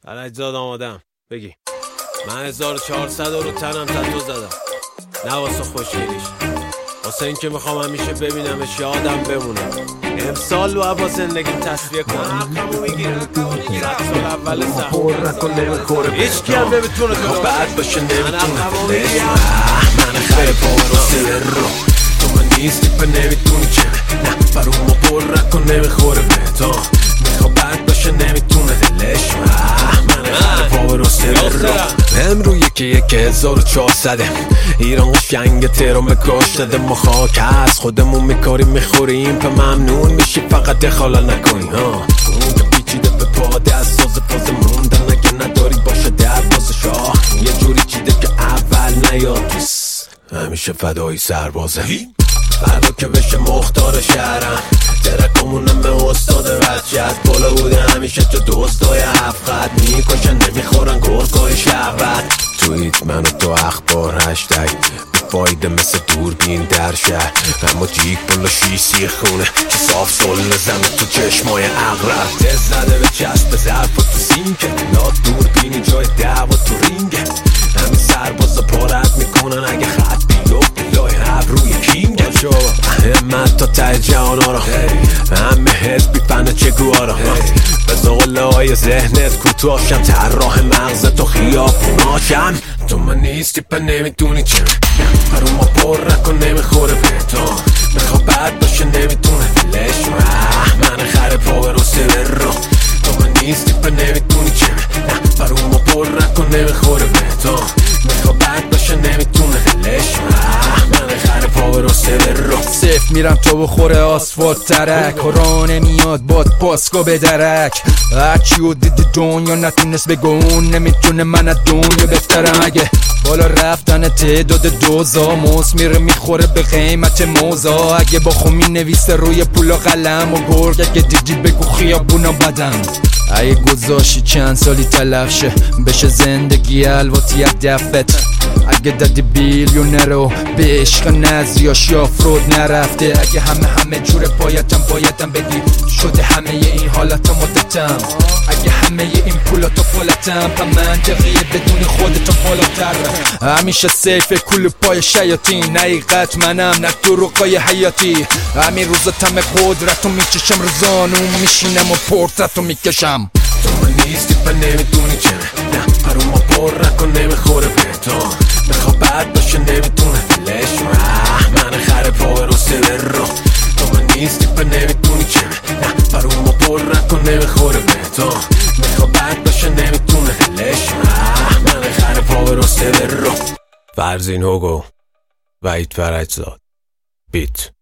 فرجزاد آمادم بگی. من 1400 رو تنم تتو زدم، نه واسه خوشگلیش، واسه این که میخوام همیشه ببینمش یادم بمونه. امسال رو با زندگیم تصفیه کنم، حقمو میگیرم. 100 سال اول سخت هیچ کی هم نمیتونه تو بعد باشه، نمیتونه من خیلی پاروسه رو تو من نیستی پا نمیتونی چه نه برامو پر نکن نمیخوره به تو میخوا بد باشه نمیتونه دلش من خیلی پاروسه رو امرو یکی 1400 ایران قشنگ تهران کاش داده ما خاک هست خودمون میکاریم میخوریم پا ممنون میشی فقط دخالا نکنی اون که پیچیده به پا دست ساز پاز موندن اگه نداری باشه در باز شاه یه جوری چیده که اول نیاد همیشه فدایی سربازه فردا که بشه مختار شهرم درکمونم به استاد بچه از بالا بوده همیشه تو دوستای هفت میکشن نمیخورن گرگای شهوت توییت منو تو اخبار هشتگ فایده مثل دوربین در شهر اما جیگ بالا شیسی خونه که صاف سل زمه تو چشمای اغرب دست زده به چسب ظرف و تو سینکه لا دوربینی جای دعوا تو رینگه همین سربازا پارت میکنن اگه خط بیفت لای هب روی کینگه همت تا ته جهانا را همه حس بیفنه چگوها را به زغلای ذهنت کوتاشم طراح مغز تو خیابوناشم تو من نیستی پا نمیدونی چه برو ما پر نکن نمیخوره به تو میخوا بد باشه نمیتونه دلش من خره پا برو سبر رو تو من نیستی پا نمیدونی چه برو ما پر نکن نمیخوره به تو میخوا بد باشه نمیتونه دلش من خره پا برو سبر رو سفت میرم تو بخوره آسفالت ترک کارا نمیاد باد پاسکا به درک هرچی و دیدی دنیا نتونست بگون نمیتونه من از دنیا بهترم اگه بالا رفتن تعداد دوزا موز میره میخوره به قیمت موزا اگه با خومی نویسه روی پول و قلم و گرگ اگه دیدی بگو خیابونا بدم اگه گذاشی چند سالی تلف شه بشه زندگی الواتی دفت اگه دادی بیلیونر رو به عشق نزیاش یا فرود نرفته اگه همه جور بایدم بگی شده همه این حالات مدتم اگه همه این پولاتو فالتم پا منطقیه بدون خودتو بالاتر همیشه سیف کل پای شیاطین حقیقت منم نه دروغای حیاتی همین روزا تم قدرتو میچشم روزانو میشینم و پورترتو میکشم تو من نیستی پا نمیدونی چه نه برو ما پر نکن نمیخوره به تو میخوا بد باشه نمیتونه دلش من خره پا برو سبر رو تو من نیستی پا نمیدونی چه نه برو ما پر نکن نمیخوره به تو میخوا بد باشه نمیتونه دلش من خره پا برو سبر رو فرزین هوگو وحید فرجزاد بیت